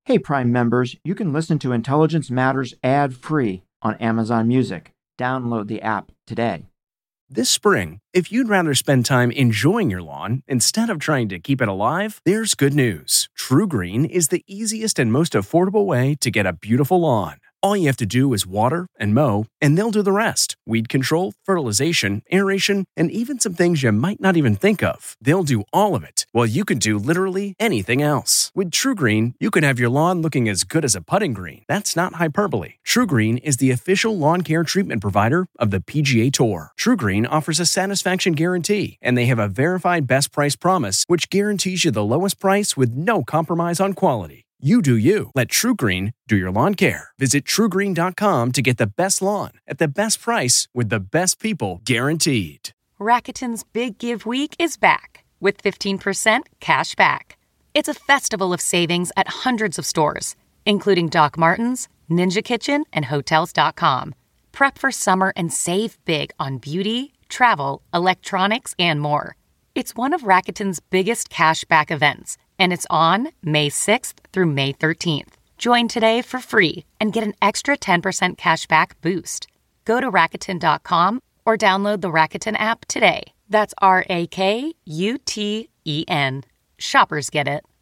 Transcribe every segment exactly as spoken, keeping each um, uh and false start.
Hey, Prime members, you can listen to Intelligence Matters ad-free on Amazon Music. Download the app today. This spring, if you'd rather spend time enjoying your lawn instead of trying to keep it alive, there's good news. TruGreen is the easiest and most affordable way to get a beautiful lawn. All you have to do is water and mow, and they'll do the rest. Weed control, fertilization, aeration, and even some things you might not even think of. They'll do all of it, while you can do literally anything else. With TruGreen, you can have your lawn looking as good as a putting green. That's not hyperbole. TruGreen is the official lawn care treatment provider of the P G A Tour. TruGreen offers a satisfaction guarantee, and they have a verified best price promise, which guarantees you the lowest price with no compromise on quality. You do you. Let TruGreen do your lawn care. Visit True Green dot com to get the best lawn at the best price with the best people guaranteed. Rakuten's Big Give Week is back with fifteen percent cash back. It's a festival of savings at hundreds of stores, including Doc Martens, Ninja Kitchen, and Hotels dot com. Prep for summer and save big on beauty, travel, electronics, and more. It's one of Rakuten's biggest cash back events, and it's on May sixth through May thirteenth. Join today for free and get an extra ten percent cash back boost. Go to Rakuten dot com or download the Rakuten app today. That's R A K U T E N. Shoppers get it.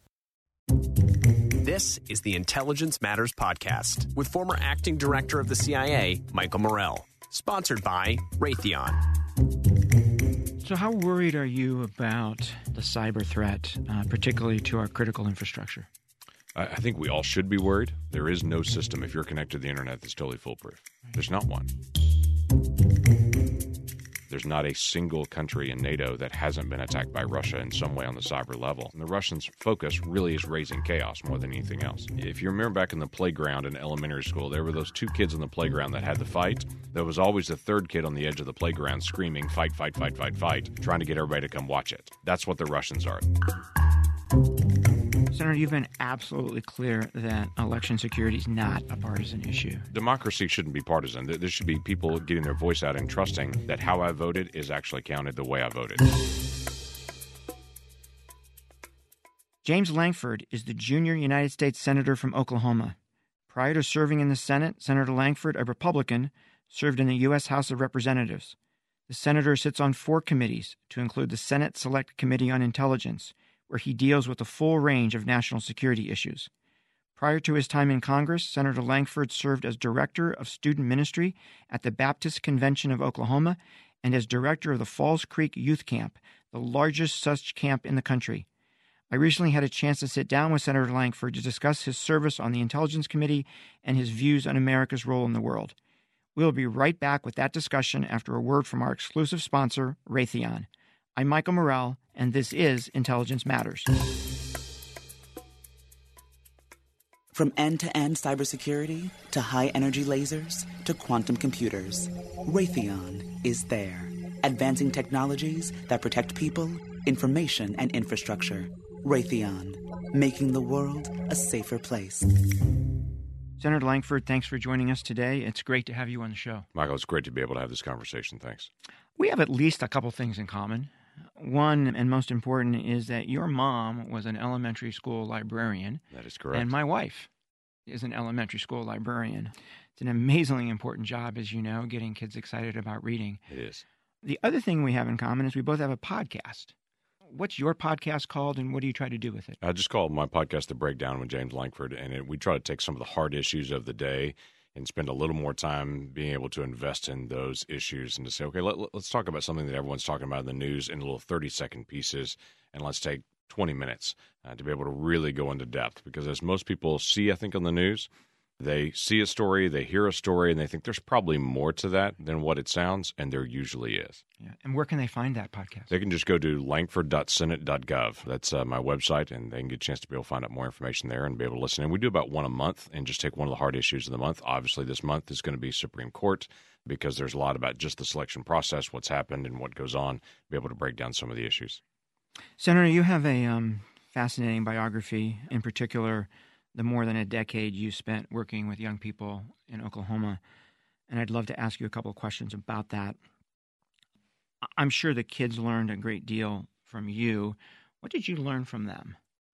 This is the Intelligence Matters Podcast with former acting director of the C I A, Michael Morell. Sponsored by Raytheon. So how worried are you about the cyber threat, uh, particularly to our critical infrastructure? I think we all should be worried. There is no system, if you're connected to the internet, that's totally foolproof. There's not one. There's not a single country in NATO that hasn't been attacked by Russia in some way on the cyber level. And the Russians' focus really is raising chaos more than anything else. If you remember back in the playground in elementary school, there were those two kids in the playground that had the fight. There was always the third kid on the edge of the playground screaming, fight, fight, fight, fight, fight, trying to get everybody to come watch it. That's what the Russians are. Senator, you've been absolutely clear that election security is not a partisan issue. Democracy shouldn't be partisan. There should be people getting their voice out and trusting that how I voted is actually counted the way I voted. James Lankford is the junior United States Senator from Oklahoma. Prior to serving in the Senate, Senator Lankford, a Republican, served in the U S House of Representatives. The senator sits on four committees, to include the Senate Select Committee on Intelligence, where he deals with a full range of national security issues. Prior to his time in Congress, Senator Lankford served as Director of Student Ministry at the Baptist Convention of Oklahoma and as Director of the Falls Creek Youth Camp, the largest such camp in the country. I recently had a chance to sit down with Senator Lankford to discuss his service on the Intelligence Committee and his views on America's role in the world. We'll be right back with that discussion after a word from our exclusive sponsor, Raytheon. I'm Michael Morell, and this is Intelligence Matters. From end-to-end cybersecurity to high-energy lasers to quantum computers, Raytheon is there, advancing technologies that protect people, information, and infrastructure. Raytheon, making the world a safer place. Senator Lankford, thanks for joining us today. It's great to have you on the show. Michael, it's great to be able to have this conversation. Thanks. We have at least a couple things in common. One, and most important, is that your mom was an elementary school librarian. That is correct. And my wife is an elementary school librarian. It's an amazingly important job, as you know, getting kids excited about reading. It is. The other thing we have in common is we both have a podcast. What's your podcast called, and what do you try to do with it? I just called my podcast The Breakdown with James Lankford, and it, we try to take some of the hard issues of the day and spend a little more time being able to invest in those issues and to say, okay, let, let's talk about something that everyone's talking about in the news in little thirty-second pieces, and let's take twenty minutes uh, to be able to really go into depth. Because as most people see, I think, on the news, they see a story, they hear a story, and they think there's probably more to that than what it sounds, and there usually is. Yeah. And where can they find that podcast? They can just go to lankford dot senate dot gov. That's uh, my website, and they can get a chance to be able to find out more information there and be able to listen. And we do about one a month and just take one of the hard issues of the month. Obviously, this month is going to be Supreme Court because there's a lot about just the selection process, what's happened and what goes on, be able to break down some of the issues. Senator, you have a um, fascinating biography, in particular the more than a decade you spent working with young people in Oklahoma. And I'd love to ask you a couple of questions about that. I'm sure the kids learned a great deal from you. What did you learn from them?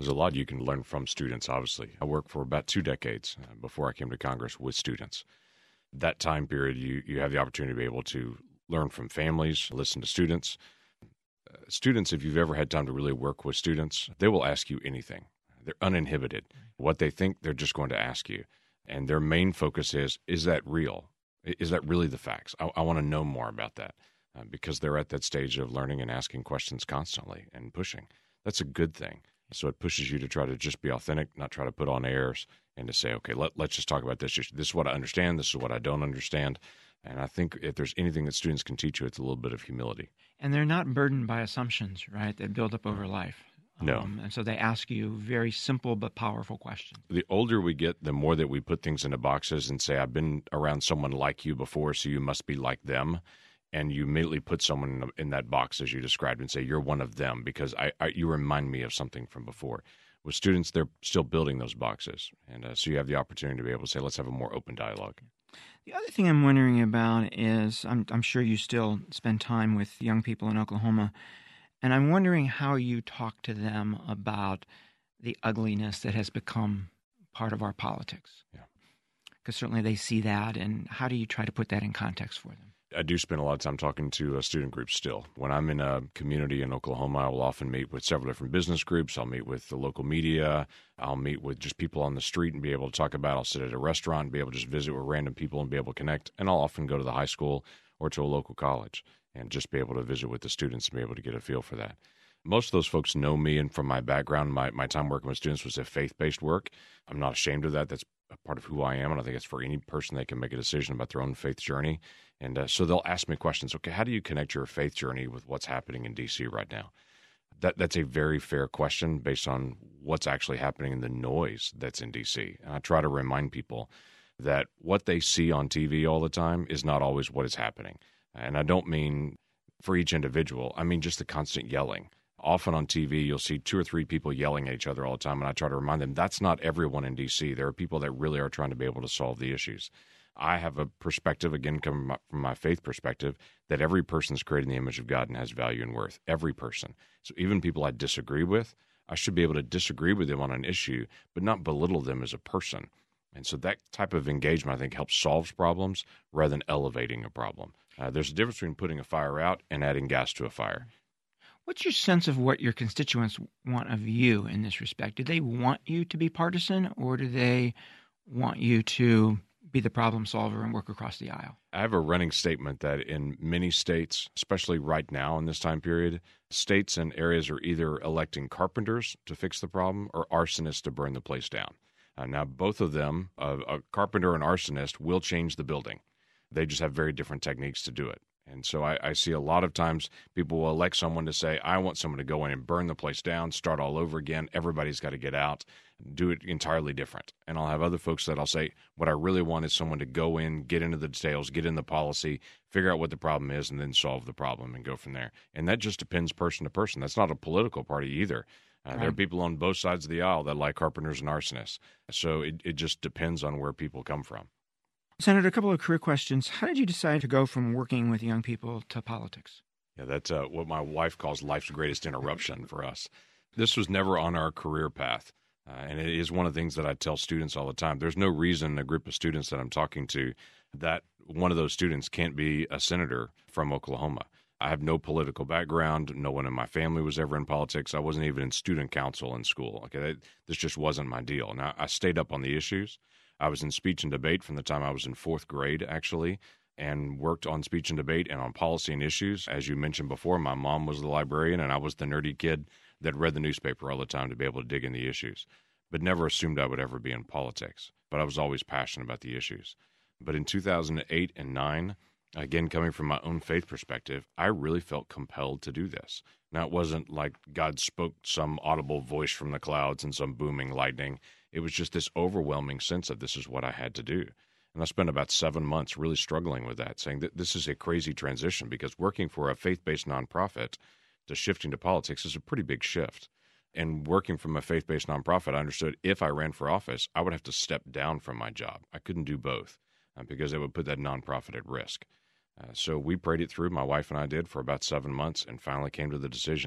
There's a lot you can learn from students, obviously. I worked for about two decades uh, before I came to Congress with students. That time period, you, you have the opportunity to be able to learn from families, listen to students. Uh, students, if you've ever had time to really work with students, they will ask you anything. They're uninhibited. What they think, they're just going to ask you. And their main focus is, is that real? Is that really the facts? I, I want to know more about that uh, because they're at that stage of learning and asking questions constantly and pushing. That's a good thing. So it pushes you to try to just be authentic, not try to put on airs, and to say, okay, let, let's just talk about this. This is what I understand. This is what I don't understand. And I think if there's anything that students can teach you, it's a little bit of humility. And they're not burdened by assumptions, right, that build up over life. No. Um, and so they ask you very simple but powerful questions. The older we get, the more that we put things into boxes and say, I've been around someone like you before, so you must be like them. And you immediately put someone in, the, in that box, as you described, and say, you're one of them because I, I, you remind me of something from before. With students, they're still building those boxes. And uh, so you have the opportunity to be able to say, let's have a more open dialogue. The other thing I'm wondering about is, I'm, I'm sure you still spend time with young people in Oklahoma, and I'm wondering how you talk to them about the ugliness that has become part of our politics. Yeah. Because certainly they see that, and how do you try to put that in context for them? I do spend a lot of time talking to uh, student groups still. When I'm in a community in Oklahoma, I will often meet with several different business groups. I'll meet with the local media. I'll meet with just people on the street and be able to talk about it. I'll sit at a restaurant and be able to just visit with random people and be able to connect. And I'll often go to the high school or to a local college and just be able to visit with the students and be able to get a feel for that. Most of those folks know me, and from my background, my, my time working with students was a faith-based work. I'm not ashamed of that. That's a part of who I am, and I think it's for any person they can make a decision about their own faith journey. And uh, so they'll ask me questions. Okay, how do you connect your faith journey with what's happening in D C right now? That That's a very fair question based on what's actually happening in the noise that's in D C. And I try to remind people that what they see on T V all the time is not always what is happening. And I don't mean for each individual. I mean just the constant yelling. Often on T V, you'll see two or three people yelling at each other all the time, and I try to remind them that's not everyone in D C. There are people that really are trying to be able to solve the issues. I have a perspective, again, coming from my faith perspective, that every person is created in the image of God and has value and worth. Every person. So even people I disagree with, I should be able to disagree with them on an issue, but not belittle them as a person. And so that type of engagement, I think, helps solve problems rather than elevating a problem. Uh, there's a difference between putting a fire out and adding gas to a fire. What's your sense of what your constituents want of you in this respect? Do they want you to be partisan, or do they want you to be the problem solver and work across the aisle? I have a running statement that in many states, especially right now in this time period, states and areas are either electing carpenters to fix the problem or arsonists to burn the place down. Uh, now, both of them, uh, a carpenter and arsonist, will change the building. They just have very different techniques to do it. And so I, I see a lot of times people will elect someone to say, I want someone to go in and burn the place down, start all over again. Everybody's got to get out, do it entirely different. And I'll have other folks that I'll say, what I really want is someone to go in, get into the details, get in the policy, figure out what the problem is, and then solve the problem and go from there. And that just depends person to person. That's not a political party either. Uh, right. There are people on both sides of the aisle that like carpenters and arsonists. So it, it just depends on where people come from. Senator, a couple of career questions. How did you decide to go from working with young people to politics? Yeah, that's uh, what my wife calls life's greatest interruption for us. This was never on our career path. Uh, and it is one of the things that I tell students all the time. There's no reason a group of students that I'm talking to that one of those students can't be a senator from Oklahoma. I have no political background. No one in my family was ever in politics. I wasn't even in student council in school. Okay, this just wasn't my deal. Now, I stayed up on the issues. I was in speech and debate from the time I was in fourth grade, actually, and worked on speech and debate and on policy and issues. As you mentioned before, my mom was the librarian, and I was the nerdy kid that read the newspaper all the time to be able to dig in the issues, but never assumed I would ever be in politics. But I was always passionate about the issues. But in two thousand eight and nine, again, coming from my own faith perspective, I really felt compelled to do this. Now, it wasn't like God spoke some audible voice from the clouds and some booming lightning. It was just this overwhelming sense of this is what I had to do. And I spent about seven months really struggling with that, saying that this is a crazy transition because working for a faith-based nonprofit to shifting to politics is a pretty big shift. And working from a faith-based nonprofit, I understood if I ran for office, I would have to step down from my job. I couldn't do both uh, because it would put that nonprofit at risk. Uh, so we prayed it through, my wife and I did, for about seven months and finally came to the decision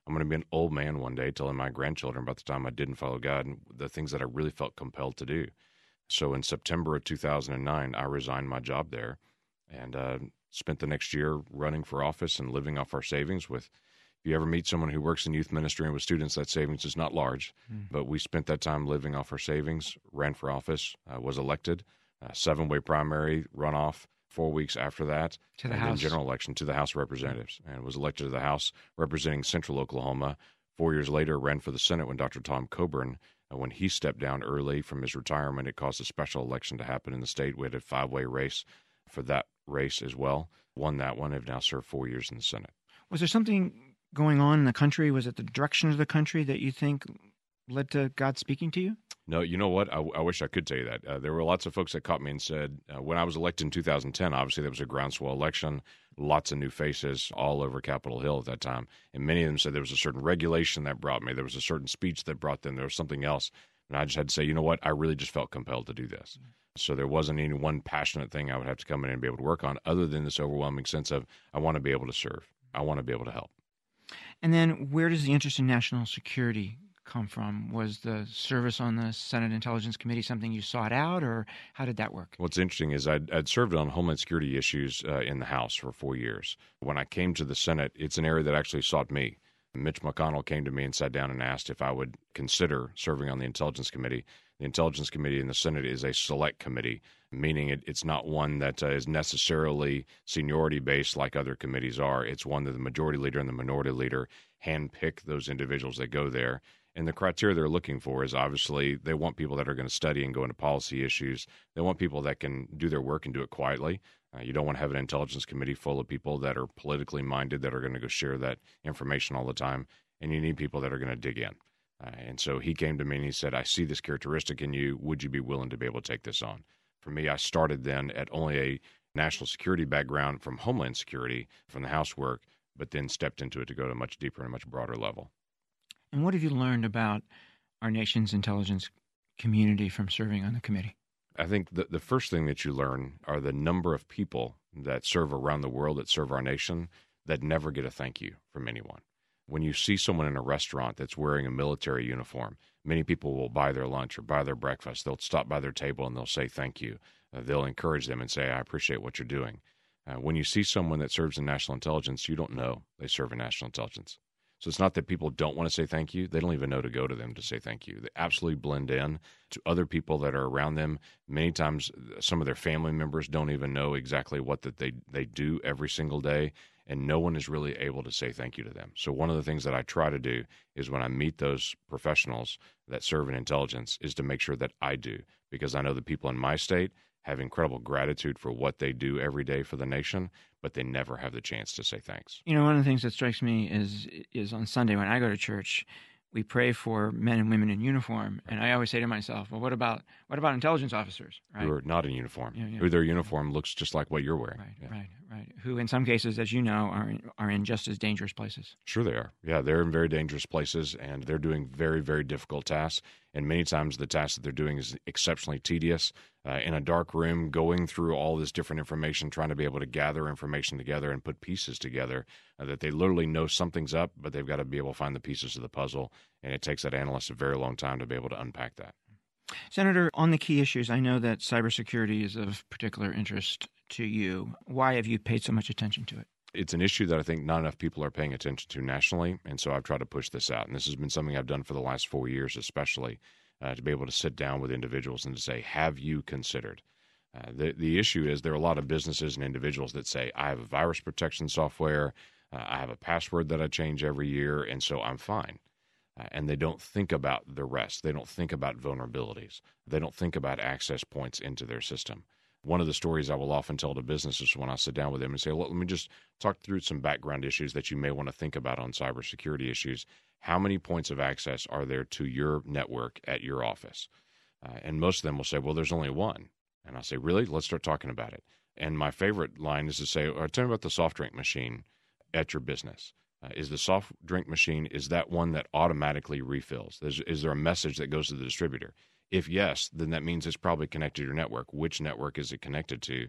I'm going to be an old man one day telling my grandchildren about the time I didn't follow God and the things that I really felt compelled to do. So in September of two thousand nine, I resigned my job there and uh, spent the next year running for office and living off our savings. With, if you ever meet someone who works in youth ministry and with students, that savings is not large. Mm. But we spent that time living off our savings, ran for office, uh, was elected, uh, seven-way primary, runoff, four weeks after that, to the and House. then general election to the House of Representatives, and was elected to the House representing Central Oklahoma. Four years later, ran for the Senate when Doctor Tom Coburn, uh, when he stepped down early from his retirement, it caused a special election to happen in the state. We had a five-way race for that race as well. Won that one. Have now served four years in the Senate. Was there something going on in the country? Was it the direction of the country that you think led to God speaking to you? No, you know what? I, I wish I could tell you that. Uh, there were lots of folks that caught me and said, uh, when I was elected in two thousand ten, obviously there was a groundswell election, lots of new faces all over Capitol Hill at that time. And many of them said there was a certain regulation that brought me. There was a certain speech that brought them. There was something else. And I just had to say, you know what? I really just felt compelled to do this. Mm-hmm. So there wasn't any one passionate thing I would have to come in and be able to work on other than this overwhelming sense of I want to be able to serve. I want to be able to help. And then where does the interest in national security come from? Was the service on the Senate Intelligence Committee something you sought out, or how did that work? What's interesting is I'd, I'd served on Homeland Security issues uh, in the House for four years. When I came to the Senate, it's an area that actually sought me. Mitch McConnell came to me and sat down and asked if I would consider serving on the Intelligence Committee. The Intelligence Committee in the Senate is a select committee, meaning it, it's not one that uh, is necessarily seniority-based like other committees are. It's one that the majority leader and the minority leader handpick those individuals that go there. And the criteria they're looking for is obviously they want people that are going to study and go into policy issues. They want people that can do their work and do it quietly. Uh, you don't want to have an intelligence committee full of people that are politically minded that are going to go share that information all the time. And you need people that are going to dig in. Uh, and so he came to me and he said, I see this characteristic in you. Would you be willing to be able to take this on? For me, I started then at only a national security background from Homeland Security, from the House work, but then stepped into it to go to a much deeper and a much broader level. And what have you learned about our nation's intelligence community from serving on the committee? I think the, the first thing that you learn are the number of people that serve around the world, that serve our nation, that never get a thank you from anyone. When you see someone in a restaurant that's wearing a military uniform, many people will buy their lunch or buy their breakfast. They'll stop by their table and they'll say thank you. Uh, they'll encourage them and say, I appreciate what you're doing. Uh, when you see someone that serves in national intelligence, you don't know they serve in national intelligence. So it's not that people don't want to say thank you. They don't even know to go to them to say thank you. They absolutely blend in to other people that are around them. Many times some of their family members don't even know exactly what that they, they do every single day, and no one is really able to say thank you to them. So one of the things that I try to do is when I meet those professionals that serve in intelligence is to make sure that I do, because I know the people in my state have incredible gratitude for what they do every day for the nation, but they never have the chance to say thanks. You know, one of the things that strikes me is is on Sunday when I go to church, we pray for men and women in uniform, and I always say to myself, well, what about what about intelligence officers, right? Who are not in uniform, yeah, yeah. who their uniform looks just like what you're wearing. Right, yeah. right, right. Who in some cases, as you know, are in, are in just as dangerous places. Sure they are. Yeah, they're in very dangerous places, and they're doing very, very difficult tasks. And many times the task that they're doing is exceptionally tedious. Uh, in a dark room, going through all this different information, trying to be able to gather information together and put pieces together uh, that they literally know something's up, but they've got to be able to find the pieces of the puzzle. And it takes that analyst a very long time to be able to unpack that. Senator, on the key issues, I know that cybersecurity is of particular interest to you. Why have you paid so much attention to it? It's an issue that I think not enough people are paying attention to nationally, and so I've tried to push this out. And this has been something I've done for the last four years especially, uh, to be able to sit down with individuals and to say, have you considered? Uh, the, the issue is there are a lot of businesses and individuals that say, I have a virus protection software, uh, I have a password that I change every year, and so I'm fine. Uh, and they don't think about the rest. They don't think about vulnerabilities. They don't think about access points into their system. One of the stories I will often tell to businesses when I sit down with them and say, well, let me just talk through some background issues that you may want to think about on cybersecurity issues. How many points of access are there to your network at your office? Uh, and most of them will say, well, there's only one. And I'll say, really? Let's start talking about it. And my favorite line is to say, or tell me about the soft drink machine at your business. Uh, is the soft drink machine, is that one that automatically refills? Is, is there a message that goes to the distributor? If yes, then that means it's probably connected to your network. Which network is it connected to?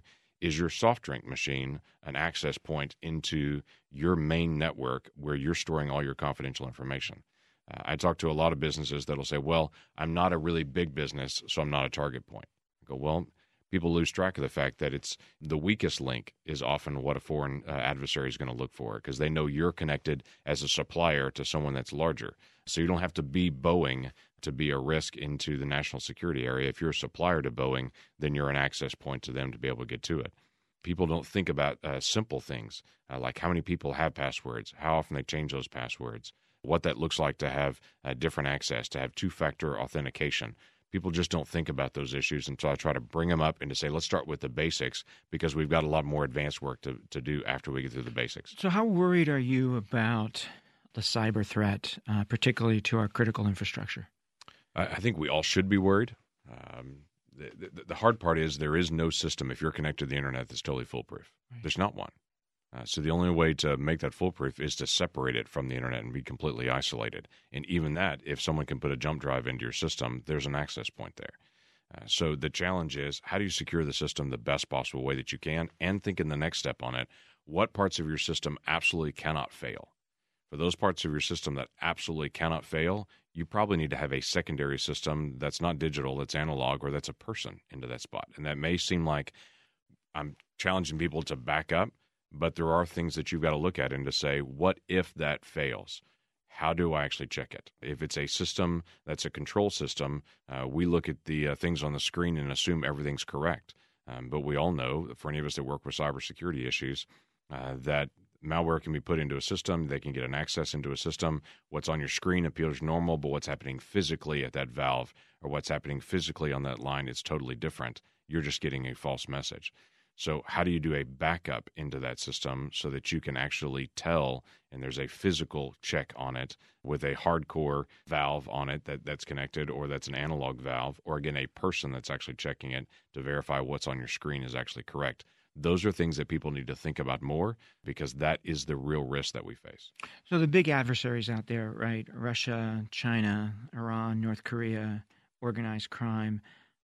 Is your soft drink machine an access point into your main network where you're storing all your confidential information? Uh, I talk to a lot of businesses that'll say, well, I'm not a really big business, so I'm not a target point. I go, well, people lose track of the fact that it's the weakest link is often what a foreign uh, adversary is going to look for, because they know you're connected as a supplier to someone that's larger. So you don't have to be Boeing to be a risk into the national security area. If you're a supplier to Boeing, then you're an access point to them to be able to get to it. People don't think about uh, simple things uh, like how many people have passwords, how often they change those passwords, what that looks like to have uh, different access, to have two-factor authentication. People just don't think about those issues, and so I try to bring them up and to say, let's start with the basics, because we've got a lot more advanced work to, to do after we get through the basics. So how worried are you about the cyber threat, uh, particularly to our critical infrastructure? I, I think we all should be worried. Um, the, the, the hard part is there is no system, if you're connected to the internet, that's totally foolproof. Right. There's not one. Uh, so the only way to make that foolproof is to separate it from the internet and be completely isolated. And even that, if someone can put a jump drive into your system, there's an access point there. Uh, so the challenge is, how do you secure the system the best possible way that you can, and think in the next step on it, what parts of your system absolutely cannot fail? For those parts of your system that absolutely cannot fail, you probably need to have a secondary system that's not digital, that's analog, or that's a person into that spot. And that may seem like I'm challenging people to back up, but there are things that you've got to look at and to say, what if that fails? How do I actually check it? If it's a system that's a control system, uh, we look at the uh, things on the screen and assume everything's correct. Um, but we all know, for any of us that work with cybersecurity issues, uh, that malware can be put into a system. They can get an access into a system. What's on your screen appears normal, but what's happening physically at that valve or what's happening physically on that line is totally different. You're just getting a false message. So how do you do a backup into that system so that you can actually tell, and there's a physical check on it with a hardcore valve on it that, that's connected, or that's an analog valve, or again, a person that's actually checking it to verify what's on your screen is actually correct? Those are things that people need to think about more, because that is the real risk that we face. So the big adversaries out there, right? Russia, China, Iran, North Korea, organized crime.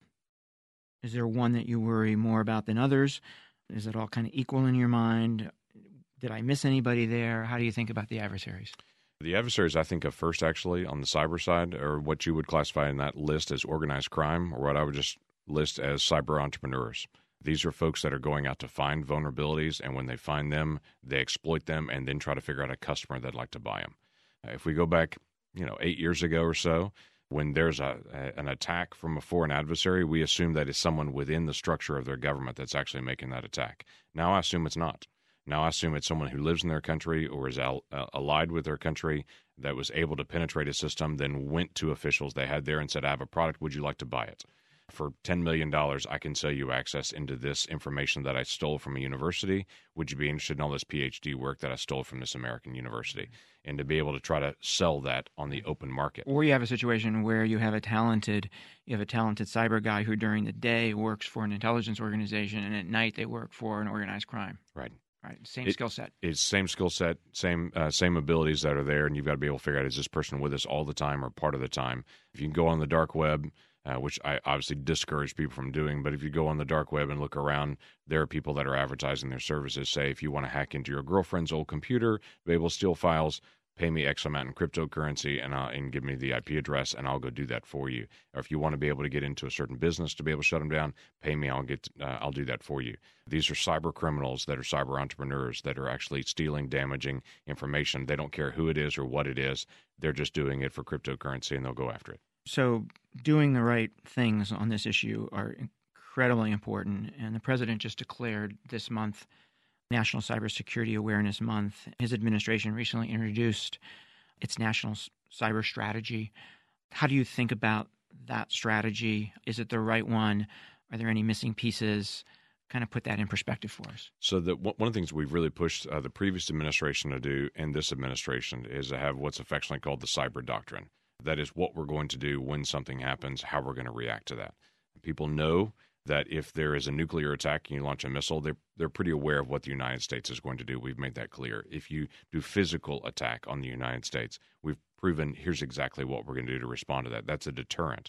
Is there one that you worry more about than others? Is it all kind of equal in your mind? Did I miss anybody there? How do you think about the adversaries? The adversaries I think of first, actually, on the cyber side, are what you would classify in that list as organized crime, or what I would just list as cyber entrepreneurs. These are folks that are going out to find vulnerabilities, and when they find them, they exploit them and then try to figure out a customer that'd like to buy them. Uh, if we go back, you know, eight years ago or so, when there's a, a an attack from a foreign adversary, we assume that it's someone within the structure of their government that's actually making that attack. Now I assume it's not. Now I assume it's someone who lives in their country or is al- uh, allied with their country that was able to penetrate a system, then went to officials they had there and said, I have a product, would you like to buy it? For ten million dollars, I can sell you access into this information that I stole from a university. Would you be interested in all this P H D work that I stole from this American university? And to be able to try to sell that on the open market. Or you have a situation where you have a talented, you have a talented cyber guy who during the day works for an intelligence organization, and at night they work for an organized crime. Right. Right. Same it, skill set. It's same skill set, same uh, same abilities that are there, and you've got to be able to figure out, is this person with us all the time or part of the time? If you can go on the dark web, Uh, which I obviously discourage people from doing. But if you go on the dark web and look around, there are people that are advertising their services. Say, if you want to hack into your girlfriend's old computer, be able to steal files, pay me X amount in cryptocurrency and, uh, and give me the I P address, and I'll go do that for you. Or if you want to be able to get into a certain business to be able to shut them down, pay me, I'll get, uh, I'll do that for you. These are cyber criminals that are cyber entrepreneurs that are actually stealing, damaging information. They don't care who it is or what it is. They're just doing it for cryptocurrency, and they'll go after it. So doing the right things on this issue are incredibly important. And the president just declared this month National Cybersecurity Awareness Month. His administration recently introduced its national cyber strategy. How do you think about that strategy? Is it the right one? Are there any missing pieces? Kind of put that in perspective for us. So the, one of the things we've really pushed uh, the previous administration to do and this administration is to have what's affectionately called the cyber doctrine. That is what we're going to do when something happens, how we're going to react to that. People know that if there is a nuclear attack and you launch a missile, they're, they're pretty aware of what the United States is going to do. We've made that clear. If you do physical attack on the United States, we've proven here's exactly what we're going to do to respond to that. That's a deterrent.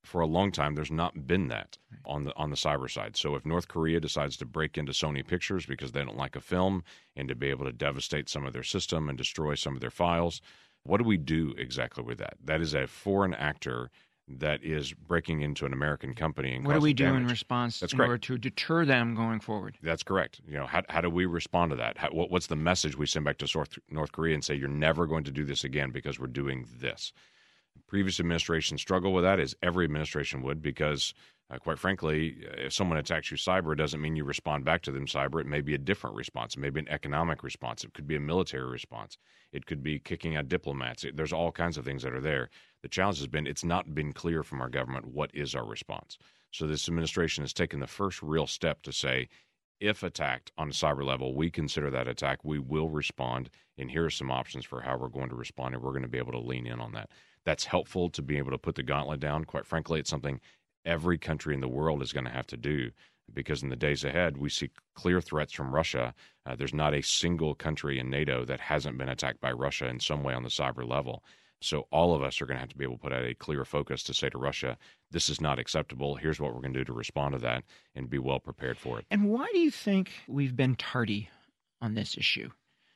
For a long time, there's not been that on the on the cyber side. So if North Korea decides to break into Sony Pictures because they don't like a film and to be able to devastate some of their system and destroy some of their files, what do we do exactly with that? That is a foreign actor that is breaking into an American company and what do we do damage. in response That's in correct. order to deter them going forward? That's correct. You know, how how do we respond to that? How, what, what's the message we send back to North, North Korea and say, you're never going to do this again because we're doing this? Previous administrations struggle with that, as every administration would, because, uh, quite frankly, if someone attacks you cyber, it doesn't mean you respond back to them cyber. It may be a different response. It may be an economic response. It could be a military response. It could be kicking out diplomats. It, there's all kinds of things that are there. The challenge has been it's not been clear from our government what is our response. So this administration has taken the first real step to say, if attacked on a cyber level, we consider that attack, we will respond, and here are some options for how we're going to respond, and we're going to be able to lean in on that. That's helpful to be able to put the gauntlet down. Quite frankly, it's something every country in the world is going to have to do, because in the days ahead, we see clear threats from Russia. Uh, there's not a single country in NATO that hasn't been attacked by Russia in some way on the cyber level. So all of us are going to have to be able to put out a clear focus to say to Russia, this is not acceptable. Here's what we're going to do to respond to that and be well prepared for it. And why do you think we've been tardy on this issue?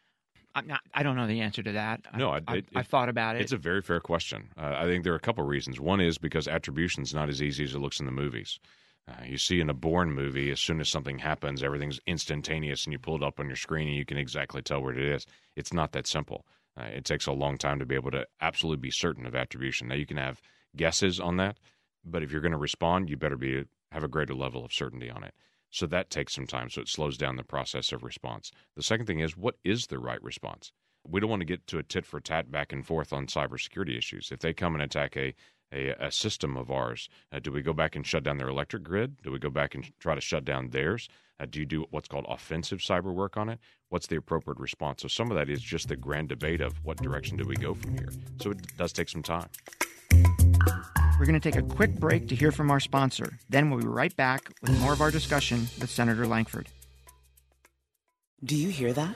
I'm not, I don't know the answer to that. No, I, it, I, it, I've thought about it. It's a very fair question. Uh, I think there are a couple of reasons. One is because attribution is not as easy as it looks in the movies. Uh, you see in a Bourne movie, as soon as something happens, everything's instantaneous, and you pull it up on your screen, and you can exactly tell where it is. It's not that simple. Uh, it takes a long time to be able to absolutely be certain of attribution. Now, you can have guesses on that, but if you're going to respond, you better be have a greater level of certainty on it. So that takes some time, so it slows down the process of response. The second thing is, what is the right response? We don't want to get to a tit-for-tat back and forth on cybersecurity issues. If they come and attack a a, a system of ours, uh, do we go back and shut down their electric grid? Do we go back and try to shut down theirs? Uh, do you do what's called offensive cyber work on it? What's the appropriate response? So some of that is just the grand debate of what direction do we go from here. So it does take some time. We're going to take a quick break to hear from our sponsor. Then we'll be right back with more of our discussion with Senator Lankford. Do you hear that?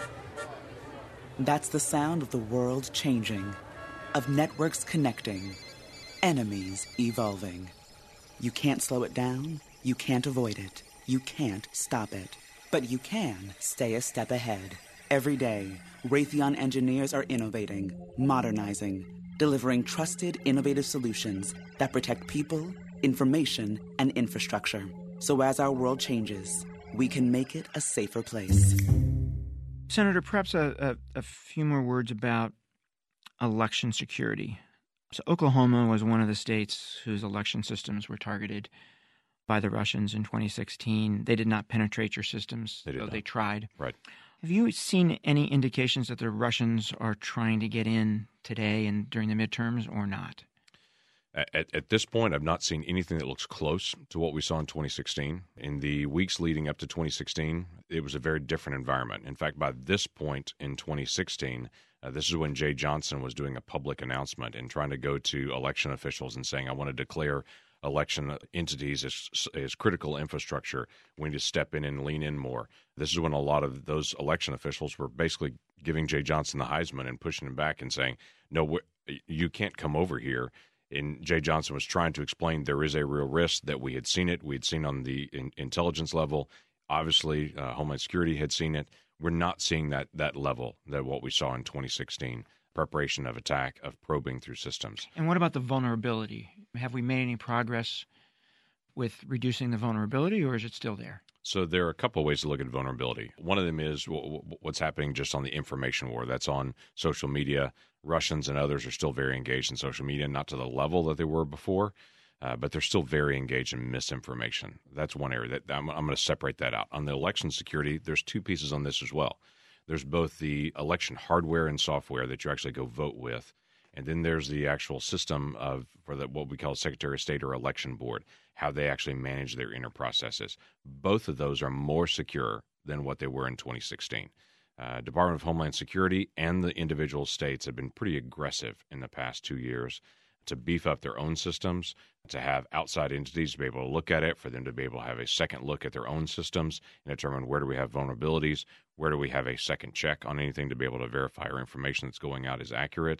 That's the sound of the world changing, of networks connecting, enemies evolving. You can't slow it down, you can't avoid it, you can't stop it, but you can stay a step ahead. Every day, Raytheon engineers are innovating, modernizing, delivering trusted, innovative solutions that protect people, information, and infrastructure. So as our world changes, we can make it a safer place. Senator, perhaps a, a, a few more words about election security. So Oklahoma was one of the states whose election systems were targeted by the Russians in twenty sixteen. They did not penetrate your systems, they did though not. They tried. Right. Have you seen any indications that the Russians are trying to get in today and during the midterms or not? At, at this point, I've not seen anything that looks close to what we saw in twenty sixteen. In the weeks leading up to twenty sixteen, it was a very different environment. In fact, by this point in twenty sixteen, uh, this is when Jay Johnson was doing a public announcement and trying to go to election officials and saying, I want to declare election entities as, as critical infrastructure. We need to step in and lean in more. This is when a lot of those election officials were basically giving Jay Johnson the Heisman and pushing him back and saying, no, you can't come over here. And Jay Johnson was trying to explain there is a real risk that we had seen it. We had seen on the in, intelligence level. Obviously, uh, Homeland Security had seen it. We're not seeing that that level that what we saw in twenty sixteen. Preparation of attack, of probing through systems. And what about the vulnerability? Have we made any progress with reducing the vulnerability, or is it still there? So there are a couple of ways to look at vulnerability. One of them is what's happening just on the information war. That's on social media. Russians and others are still very engaged in social media, not to the level that they were before, uh, but they're still very engaged in misinformation. That's one area that I'm, I'm going to separate that out. On the election security, there's two pieces on this as well. There's both the election hardware and software that you actually go vote with, and then there's the actual system of for the, what we call Secretary of State or Election Board, how they actually manage their inner processes. Both of those are more secure than what they were in twenty sixteen. Uh, Department of Homeland Security and the individual states have been pretty aggressive in the past two years to beef up their own systems, to have outside entities to be able to look at it, for them to be able to have a second look at their own systems and determine where do we have vulnerabilities, where do we have a second check on anything to be able to verify our information that's going out is accurate.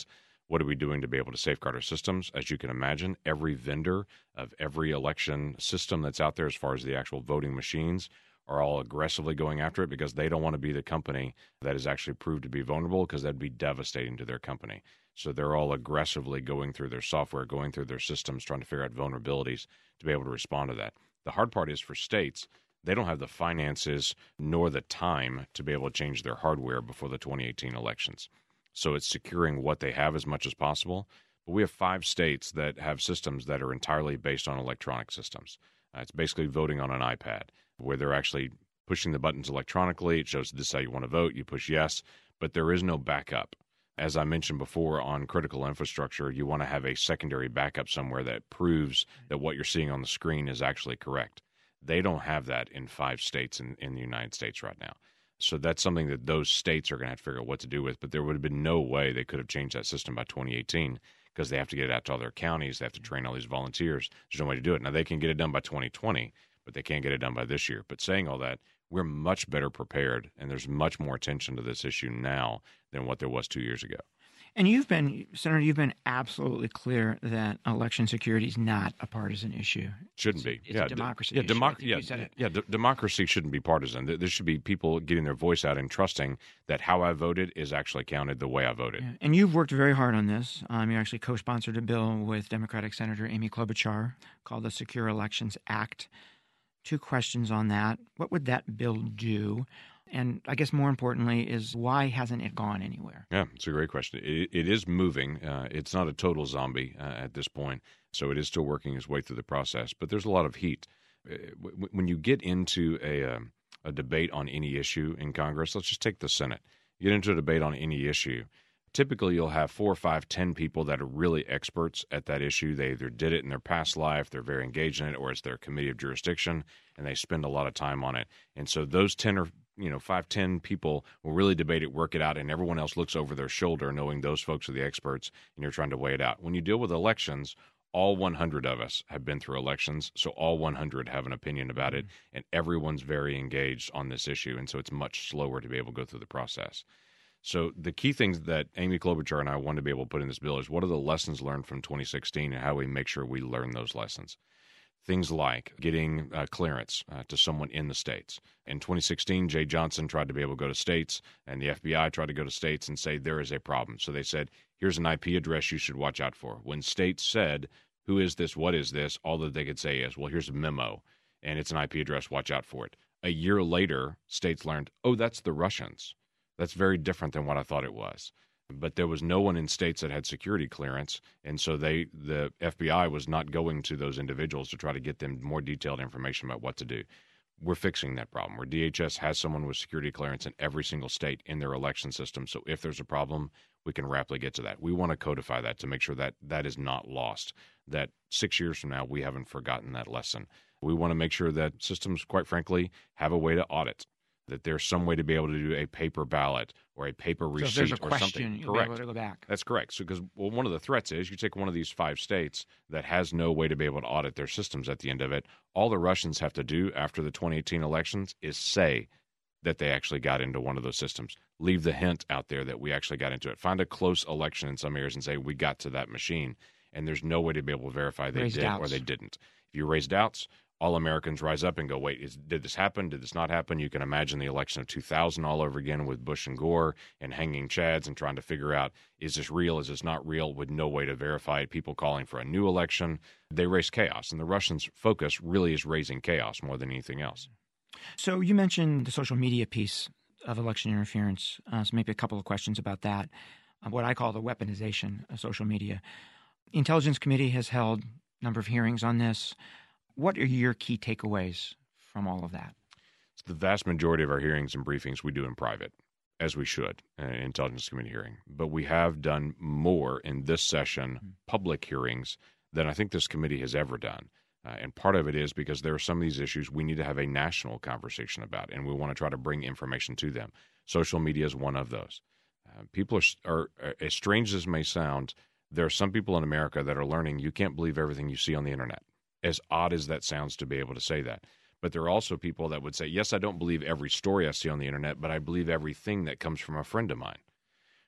What are we doing to be able to safeguard our systems? As you can imagine, every vendor of every election system that's out there as far as the actual voting machines are all aggressively going after it because they don't want to be the company that is actually proved to be vulnerable, because that'd be devastating to their company. So they're all aggressively going through their software, going through their systems, trying to figure out vulnerabilities to be able to respond to that. The hard part is for states, they don't have the finances nor the time to be able to change their hardware before the twenty eighteen elections. So it's securing what they have as much as possible. But we have five states that have systems that are entirely based on electronic systems. Uh, it's basically voting on an iPad, where they're actually pushing the buttons electronically. It shows this is how you want to vote. You push yes, but there is no backup. As I mentioned before, on critical infrastructure, you want to have a secondary backup somewhere that proves that what you're seeing on the screen is actually correct. They don't have that in five states in, in the United States right now. So that's something that those states are going to have to figure out what to do with. But there would have been no way they could have changed that system by twenty eighteen, because they have to get it out to all their counties. They have to train all these volunteers. There's no way to do it. Now, they can get it done by twenty twenty, but they can't get it done by this year. But saying all that, we're much better prepared, and there's much more attention to this issue now than what there was two years ago. And you've been, Senator, you've been absolutely clear that election security is not a partisan issue. Shouldn't it's, be. It's yeah, a democracy yeah, issue. democ- yeah, yeah, yeah d- democracy shouldn't be partisan. There should be people getting their voice out and trusting that how I voted is actually counted the way I voted. Yeah. And you've worked very hard on this. Um, you actually co-sponsored a bill with Democratic Senator Amy Klobuchar called the Secure Elections Act. Two questions on that. What would that bill do? And I guess more importantly is, why hasn't it gone anywhere? Yeah, it's a great question. It, it is moving. Uh, it's not a total zombie uh, at this point, so it is still working its way through the process. But there's a lot of heat. Uh, w- when you get into a, um, a debate on any issue in Congress, let's just take the Senate. You get into a debate on any issue, typically you'll have four, five, ten people that are really experts at that issue. They either did it in their past life, they're very engaged in it, or it's their committee of jurisdiction, and they spend a lot of time on it. And so those ten or you know, five, ten people will really debate it, work it out, and everyone else looks over their shoulder knowing those folks are the experts, and you're trying to weigh it out. When you deal with elections, all one hundred of us have been through elections, so all one hundred have an opinion about it, and everyone's very engaged on this issue, and so it's much slower to be able to go through the process. So the key things that Amy Klobuchar and I wanted to be able to put in this bill is, what are the lessons learned from twenty sixteen and how we make sure we learn those lessons? Things like getting uh, clearance uh, to someone in the states. In twenty sixteen, Jay Johnson tried to be able to go to states, and the F B I tried to go to states and say there is a problem. So they said, here's an I P address you should watch out for. When states said, who is this, what is this, all that they could say is, well, here's a memo, and it's an I P address, watch out for it. A year later, states learned, oh, that's the Russians. That's very different than what I thought it was. But there was no one in states that had security clearance, and so they, the F B I was not going to those individuals to try to get them more detailed information about what to do. We're fixing that problem, where D H S has someone with security clearance in every single state in their election system, so if there's a problem, we can rapidly get to that. We want to codify that to make sure that that is not lost, that six years from now we haven't forgotten that lesson. We want to make sure that systems, quite frankly, have a way to audit, that there's some way to be able to do a paper ballot or a paper receipt so if there's a or question, something. You'll Correct. be able to go back. That's correct. So, because well, one of the threats is you take one of these five states that has no way to be able to audit their systems at the end of it. All the Russians have to do after the twenty eighteen elections is say that they actually got into one of those systems. Leave the hint out there that we actually got into it. Find a close election in some areas and say we got to that machine, and there's no way to be able to verify they Raise did doubts. or they didn't. If you raise doubts, all Americans rise up and go, wait, is, did this happen? Did this not happen? You can imagine the election of two thousand all over again with Bush and Gore and hanging chads and trying to figure out, is this real? Is this not real? With no way to verify it. People calling for a new election. They raise chaos. And the Russians' focus really is raising chaos more than anything else. So you mentioned the social media piece of election interference. Uh, so maybe a couple of questions about that. Uh, what I call the weaponization of social media. The Intelligence Committee has held a number of hearings on this. What are your key takeaways from all of that? The vast majority of our hearings and briefings we do in private, as we should, in an Intelligence Committee hearing. But we have done more in this session, mm-hmm. public hearings, than I think this committee has ever done. Uh, and part of it is because there are some of these issues we need to have a national conversation about, and we want to try to bring information to them. Social media is one of those. Uh, people are, are, are, as strange as it may sound, there are some people in America that are learning you can't believe everything you see on the internet. As odd as that sounds to be able to say that. But there are also people that would say, yes, I don't believe every story I see on the internet, but I believe everything that comes from a friend of mine.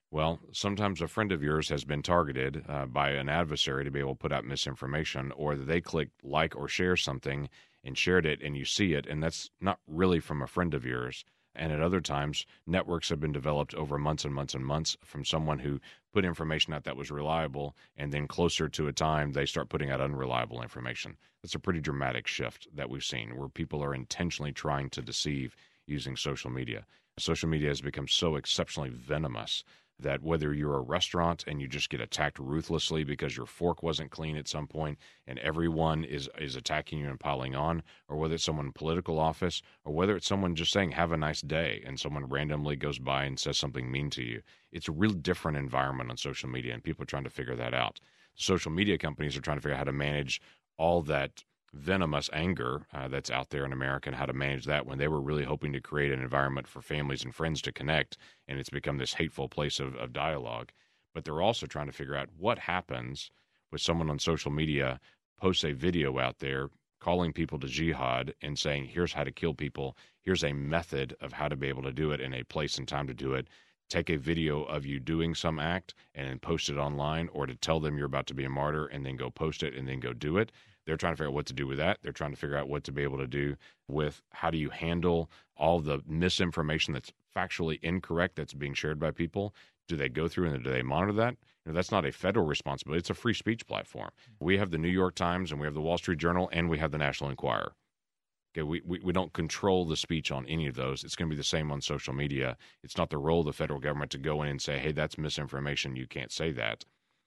Well, sometimes a friend of yours has been targeted uh, by an adversary to be able to put out misinformation, or they clicked like or share something and shared it and you see it, and that's not really from a friend of yours. And at other times, networks have been developed over months and months and months from someone who put information out that was reliable, and then closer to a time, they start putting out unreliable information. That's a pretty dramatic shift that we've seen, where people are intentionally trying to deceive using social media. Social media has become so exceptionally venomous that whether you're a restaurant and you just get attacked ruthlessly because your fork wasn't clean at some point and everyone is, is attacking you and piling on, or whether it's someone in political office, or whether it's someone just saying, have a nice day, and someone randomly goes by and says something mean to you. It's a real different environment on social media, and people are trying to figure that out. Social media companies are trying to figure out how to manage all that venomous anger uh, that's out there in America and how to manage that, when they were really hoping to create an environment for families and friends to connect, and it's become this hateful place of, of dialogue. But they're also trying to figure out what happens with someone on social media posts a video out there calling people to jihad and saying, here's how to kill people, here's a method of how to be able to do it and a place and time to do it. Take a video of you doing some act and then post it online, or to tell them you're about to be a martyr and then go post it and then go do it. They're trying to figure out what to do with that. They're trying to figure out what to be able to do with how do you handle all the misinformation that's factually incorrect that's being shared by people. Do they go through and do they monitor that? You know, that's not a federal responsibility. It's a free speech platform. We have the New York Times and we have the Wall Street Journal and we have the National Enquirer. Okay, we, we, we don't control the speech on any of those. It's going to be the same on social media. It's not the role of the federal government to go in and say, hey, that's misinformation. You can't say that.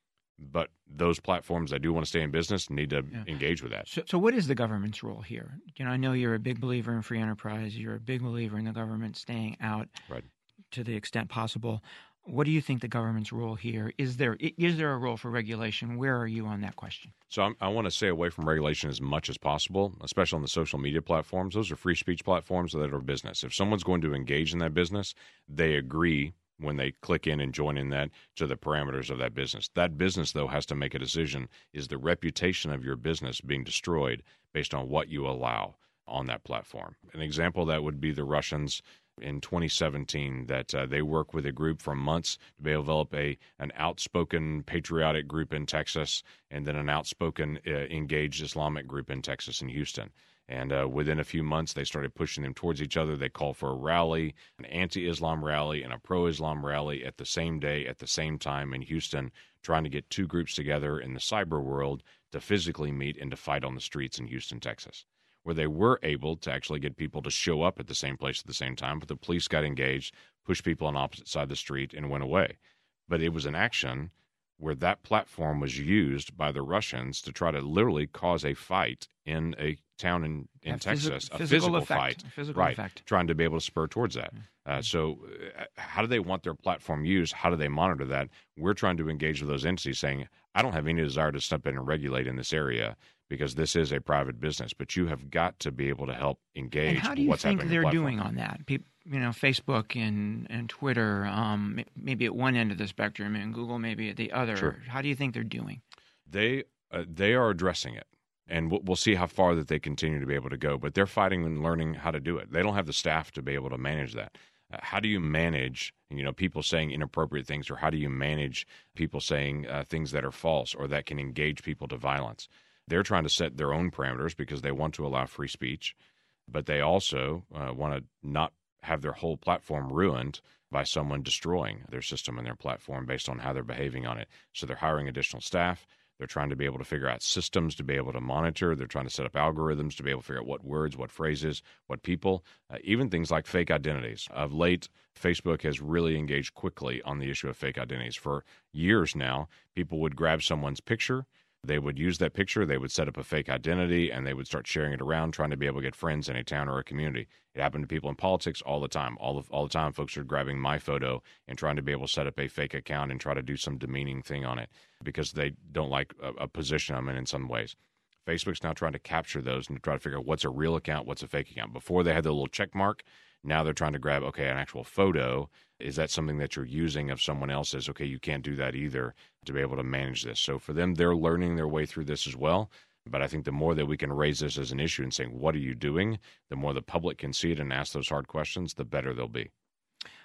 But those platforms that do want to stay in business need to yeah. engage with that. So, so what is the government's role here? You know, I know you're a big believer in free enterprise. You're a big believer in the government staying out right. to the extent possible. What do you think the government's role here? Is there is there a role for regulation? Where are you on that question? So I'm, I want to stay away from regulation as much as possible, especially on the social media platforms. Those are free speech platforms that are business. If someone's going to engage in that business, they agree when they click in and join in that to the parameters of that business. That business, though, has to make a decision. Is the reputation of your business being destroyed based on what you allow on that platform? An example of that would be the Russians in twenty seventeen, that uh, they work with a group for months to be able to develop a an outspoken patriotic group in Texas, and then an outspoken uh, engaged Islamic group in Texas and Houston. And uh, within a few months, they started pushing them towards each other. They called for a rally, an anti-Islam rally and a pro-Islam rally at the same day, at the same time in Houston, trying to get two groups together in the cyber world to physically meet and to fight on the streets in Houston, Texas, where they were able to actually get people to show up at the same place at the same time. But the police got engaged, pushed people on opposite side of the street, and went away. But it was an action where that platform was used by the Russians to try to literally cause a fight in a town in, in yeah, Texas, phys- a physical, physical fight, physical right, effect. Trying to be able to spur towards that. Uh, so uh, how do they want their platform used? How do they monitor that? We're trying to engage with those entities saying, I don't have any desire to step in and regulate in this area because this is a private business, but you have got to be able to help engage and how do you what's think happening they're on the doing on that? People, you know, Facebook and, and Twitter, um, maybe at one end of the spectrum, and Google maybe at the other. Sure. How do you think they're doing? They uh, they are addressing it. And we'll, we'll see how far that they continue to be able to go. But they're fighting and learning how to do it. They don't have the staff to be able to manage that. Uh, how do you manage, you know, people saying inappropriate things, or how do you manage people saying uh, things that are false or that can engage people to violence? They're trying to set their own parameters because they want to allow free speech, but they also uh, want to not have their whole platform ruined by someone destroying their system and their platform based on how they're behaving on it. So they're hiring additional staff. They're trying to be able to figure out systems to be able to monitor. They're trying to set up algorithms to be able to figure out what words, what phrases, what people, uh, even things like fake identities. Of late, Facebook has really engaged quickly on the issue of fake identities. For years now, people would grab someone's picture. They would use that picture. They would set up a fake identity, and they would start sharing it around, trying to be able to get friends in a town or a community. It happened to people in politics all the time. All the, all the time, folks are grabbing my photo and trying to be able to set up a fake account and try to do some demeaning thing on it because they don't like a, a position I'm in in some ways. Facebook's now trying to capture those and try to figure out what's a real account, what's a fake account. Before they had the little check mark. Now they're trying to grab, okay, an actual photo. Is that something that you're using of someone else's? Okay, you can't do that either to be able to manage this. So for them, they're learning their way through this as well. But I think the more that we can raise this as an issue and saying, what are you doing? The more the public can see it and ask those hard questions, the better they'll be.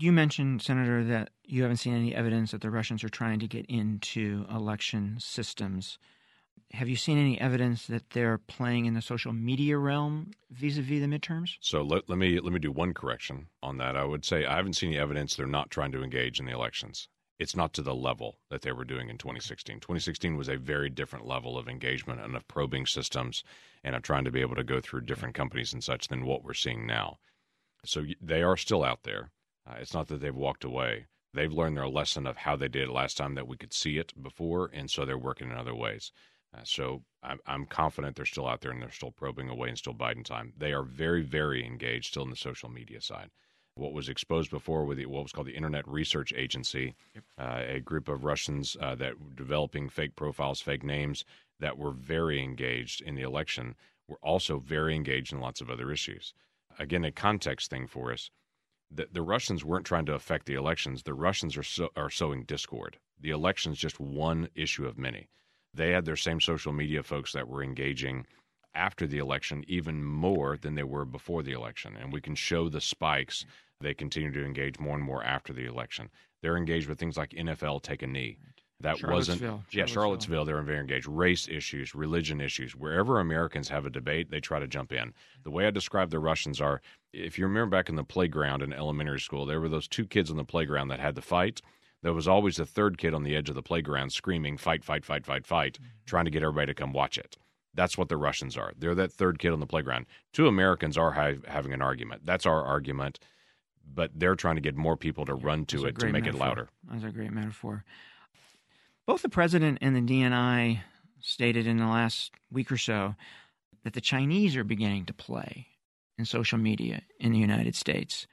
You mentioned, Senator, that you haven't seen any evidence that the Russians are trying to get into election systems. Have you seen any evidence that they're playing in the social media realm vis-a-vis the midterms? So let, let me let me do one correction on that. I would say I haven't seen any evidence they're not trying to engage in the elections. It's not to the level that they were doing in twenty sixteen. twenty sixteen was a very different level of engagement and of probing systems and of trying to be able to go through different companies and such than what we're seeing now. So they are still out there. Uh, it's not that they've walked away. They've learned their lesson of how they did it last time that we could see it before, and so they're working in other ways. Uh, so I'm, I'm confident they're still out there and they're still probing away and still biding time. They are very, very engaged still in the social media side. What was exposed before with the, what was called the Internet Research Agency, yep. uh, a group of Russians uh, that were developing fake profiles, fake names, that were very engaged in the election, were also very engaged in lots of other issues. Again, a context thing for us. The, the Russians weren't trying to affect the elections. The Russians are so, are sowing discord. The election's just one issue of many. They had their same social media folks that were engaging after the election even more than they were before the election. And we can show the spikes. They continue to engage more and more after the election. They're engaged with things like N F L Take a Knee. That wasn't, Charlottesville. yeah, Charlottesville, they're very engaged. Race issues, religion issues. Wherever Americans have a debate, they try to jump in. The way I describe the Russians are, if you remember back in the playground in elementary school, there were those two kids on the playground that had to fight. There was always the third kid on the edge of the playground screaming, fight, fight, fight, fight, fight, mm-hmm. trying to get everybody to come watch it. That's what the Russians are. They're that third kid on the playground. Two Americans are ha- having an argument. That's our argument, but they're trying to get more people to run to it to make metaphor. it louder. That's a great metaphor. Both the president and the D N I stated in the last week or so that the Chinese are beginning to play in social media in the United States.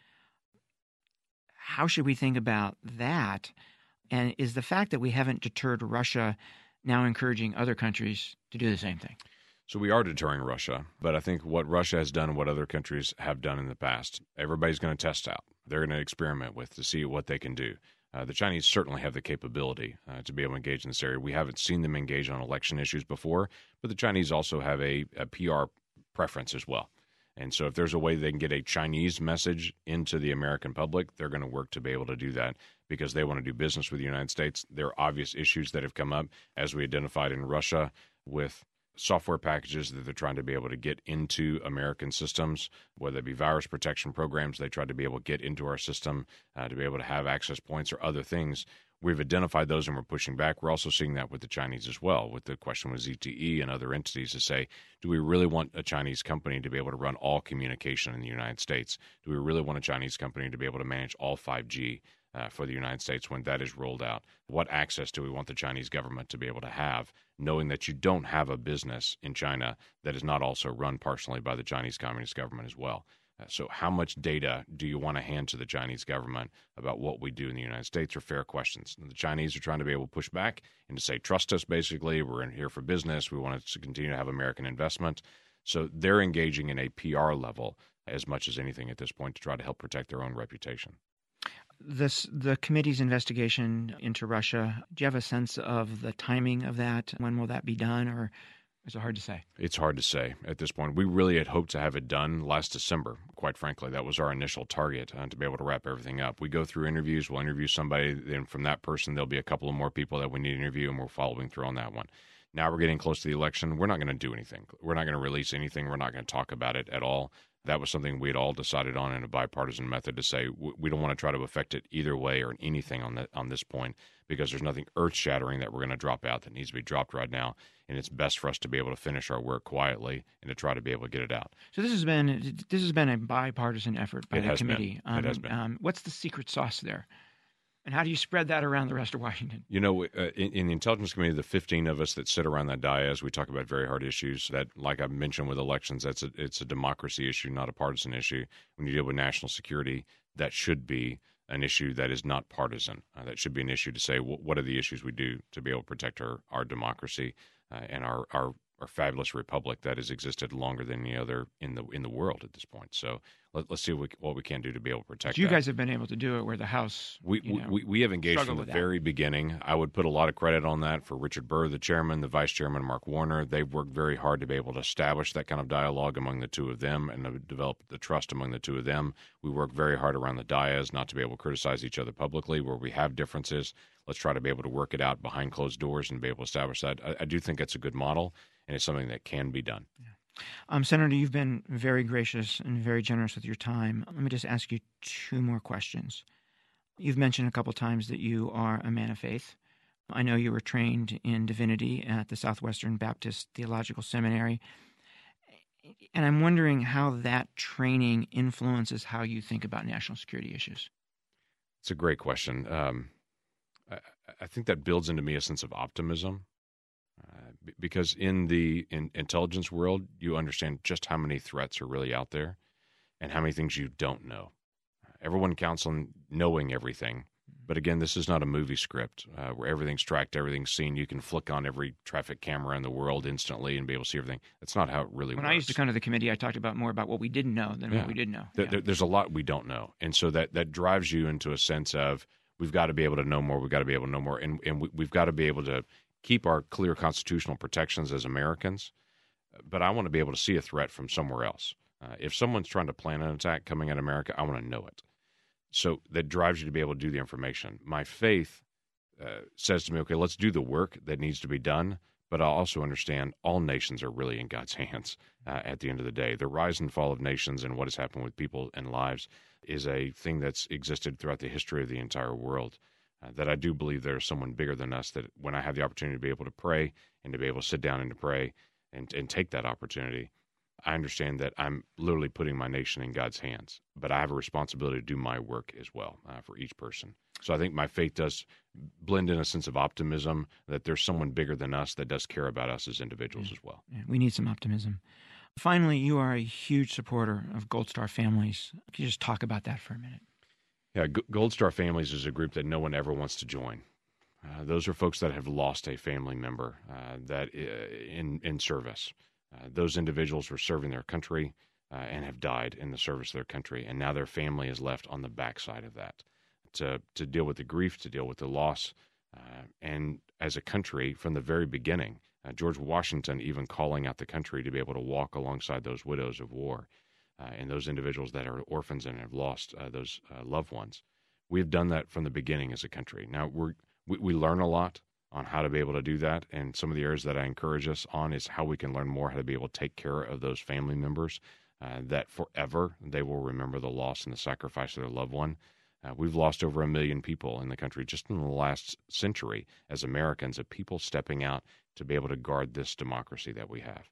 How should we think about that? And is the fact that we haven't deterred Russia now encouraging other countries to do the same thing? So we are deterring Russia, but I think what Russia has done and what other countries have done in the past, everybody's going to test out. They're going to experiment with to see what they can do. Uh, the Chinese certainly have the capability uh, to be able to engage in this area. We haven't seen them engage on election issues before, but the Chinese also have a, a P R preference as well. And so if there's a way they can get a Chinese message into the American public, they're going to work to be able to do that because they want to do business with the United States. There are obvious issues that have come up, as we identified in Russia, with software packages that they're trying to be able to get into American systems, whether it be virus protection programs they try to be able to get into our system uh, to be able to have access points or other things. We've identified those and we're pushing back. We're also seeing that with the Chinese as well, with the question with Z T E and other entities to say, do we really want a Chinese company to be able to run all communication in the United States? Do we really want a Chinese company to be able to manage all five G uh, for the United States when that is rolled out? What access do we want the Chinese government to be able to have, knowing that you don't have a business in China that is not also run partially by the Chinese Communist government as well? Uh, so how much data do you want to hand to the Chinese government about what we do in the United States are fair questions. And the Chinese are trying to be able to push back and to say, trust us, basically. We're in here for business. We want to continue to have American investment. So they're engaging in a P R level as much as anything at this point to try to help protect their own reputation. This the committee's investigation into Russia, do you have a sense of the timing of that? When will that be done, or is it hard to say? It's hard to say at this point. We really had hoped to have it done last December, quite frankly. That was our initial target, uh, to be able to wrap everything up. We go through interviews. We'll interview somebody. Then from that person, there'll be a couple of more people that we need to interview, and we're following through on that one. Now we're getting close to the election. We're not going to do anything. We're not going to release anything. We're not going to talk about it at all. That was something we had all decided on in a bipartisan method to say we don't want to try to affect it either way or anything on that on this point, because there's nothing earth-shattering that we're going to drop out that needs to be dropped right now, and it's best for us to be able to finish our work quietly and to try to be able to get it out. So this has been this has been a bipartisan effort by it the has committee. Been. Um, it has been. Um, what's the secret sauce there? And how do you spread that around the rest of Washington? You know, uh, in, in the Intelligence Committee, the fifteen of us that sit around that dais, we talk about very hard issues that, like I mentioned with elections, that's a, it's a democracy issue, not a partisan issue. When you deal with national security, that should be an issue that is not partisan. Uh, that should be an issue to say, w- what are the issues we do to be able to protect our, our democracy uh, and our, our or fabulous republic that has existed longer than any other in the in the world at this point. So let, let's see what we, what we can do to be able to protect so you that. guys have been able to do it where the House, we you know, we, we have engaged from the very beginning. I would put a lot of credit on that for Richard Burr, the chairman, the vice chairman, Mark Warner. They've worked very hard to be able to establish that kind of dialogue among the two of them and to develop the trust among the two of them. We work very hard around the dais not to be able to criticize each other publicly where we have differences. Let's try to be able to work it out behind closed doors and be able to establish that. I, I do think it's a good model, and it's something that can be done. Yeah. Um, Senator, you've been very gracious and very generous with your time. Let me just ask you two more questions. You've mentioned a couple times that you are a man of faith. I know you were trained in divinity at the Southwestern Baptist Theological Seminary, and I'm wondering how that training influences how you think about national security issues. It's a great question. Um, I, I think that builds into me a sense of optimism. Uh, because in the in intelligence world, you understand just how many threats are really out there and how many things you don't know. Uh, everyone counts on knowing everything. But again, this is not a movie script uh, where everything's tracked, everything's seen. You can flick on every traffic camera in the world instantly and be able to see everything. That's not how it really when works. When I used to come to the committee, I talked about more about what we didn't know than yeah. what we did know. There, yeah. there, there's a lot we don't know. And so that, that drives you into a sense of we've got to be able to know more, we've got to be able to know more, and, and we, we've got to be able to keep our clear constitutional protections as Americans, but I want to be able to see a threat from somewhere else. Uh, if someone's trying to plan an attack coming at America, I want to know it. So that drives you to be able to do the information. My faith uh, says to me, okay, let's do the work that needs to be done, but I also understand all nations are really in God's hands uh, at the end of the day. The rise and fall of nations and what has happened with people and lives is a thing that's existed throughout the history of the entire world. Uh, that I do believe there's someone bigger than us, that when I have the opportunity to be able to pray and to be able to sit down and to pray and, and take that opportunity, I understand that I'm literally putting my nation in God's hands, but I have a responsibility to do my work as well uh, for each person. So I think my faith does blend in a sense of optimism that there's someone bigger than us that does care about us as individuals yeah. as well. Yeah, we need some optimism. Finally, you are a huge supporter of Gold Star Families. Can you just talk about that for a minute? Yeah, Gold Star Families is a group that no one ever wants to join. Uh, those are folks that have lost a family member uh, that uh, in in service. Uh, those individuals were serving their country uh, and have died in the service of their country, and now their family is left on the backside of that to to deal with the grief, to deal with the loss, uh, and as a country from the very beginning, uh, George Washington even calling out the country to be able to walk alongside those widows of war. Uh, and those individuals that are orphans and have lost uh, those uh, loved ones. We've done that from the beginning as a country. Now, we're, we we learn a lot on how to be able to do that, and some of the areas that I encourage us on is how we can learn more how to be able to take care of those family members uh, that forever they will remember the loss and the sacrifice of their loved one. Uh, we've lost over a million people in the country just in the last century as Americans, of people stepping out to be able to guard this democracy that we have.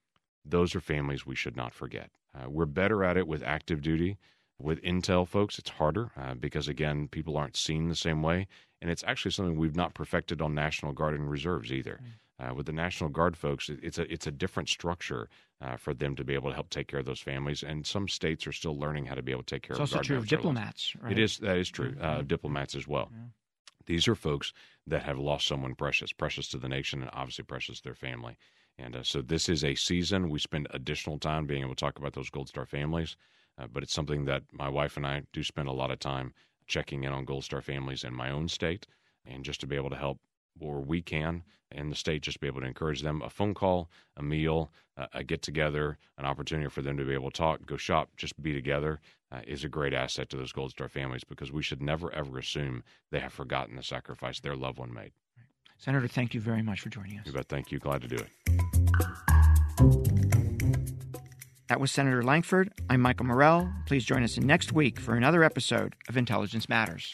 Those are families we should not forget. Uh, we're better at it with active duty. With intel folks, it's harder uh, because, again, people aren't seen the same way. And it's actually something we've not perfected on National Guard and Reserves either. Uh, with the National Guard folks, it's a it's a different structure uh, for them to be able to help take care of those families. And some states are still learning how to be able to take care it's of also Guard true of members. diplomats, right? It is. That is true. Uh, diplomats as well. Yeah. These are folks that have lost someone precious, precious to the nation and obviously precious to their family. And uh, so this is a season. We spend additional time being able to talk about those Gold Star families, uh, but it's something that my wife and I do spend a lot of time checking in on Gold Star families in my own state, and just to be able to help where we can in the state, just be able to encourage them. A phone call, a meal, uh, a get-together, an opportunity for them to be able to talk, go shop, just be together uh, is a great asset to those Gold Star families, because we should never, ever assume they have forgotten the sacrifice their loved one made. Senator, thank you very much for joining us. You bet. Thank you. Glad to do it. That was Senator Lankford. I'm Michael Morell. Please join us next week for another episode of Intelligence Matters.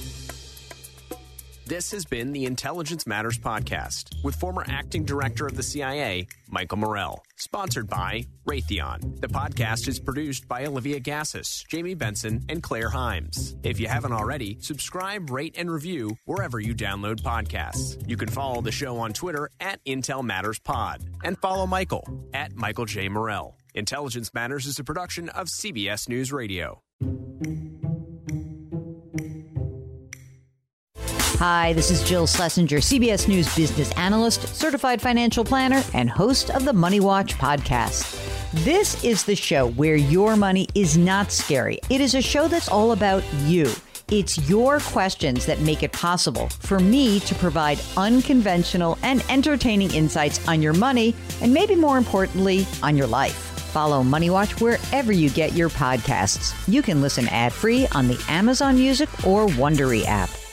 This has been the Intelligence Matters podcast with former acting director of the C I A, Michael Morell, sponsored by Raytheon. The podcast is produced by Olivia Gassis, Jamie Benson, and Claire Himes. If you haven't already, subscribe, rate, and review wherever you download podcasts. You can follow the show on Twitter at Intel Matters Pod, and follow Michael at Michael J. Morell. Intelligence Matters is a production of C B S News Radio. Hi, this is Jill Schlesinger, C B S News business analyst, certified financial planner, and host of the Money Watch podcast. This is the show where your money is not scary. It is a show that's all about you. It's your questions that make it possible for me to provide unconventional and entertaining insights on your money, and maybe more importantly, on your life. Follow Money Watch wherever you get your podcasts. You can listen ad-free on the Amazon Music or Wondery app.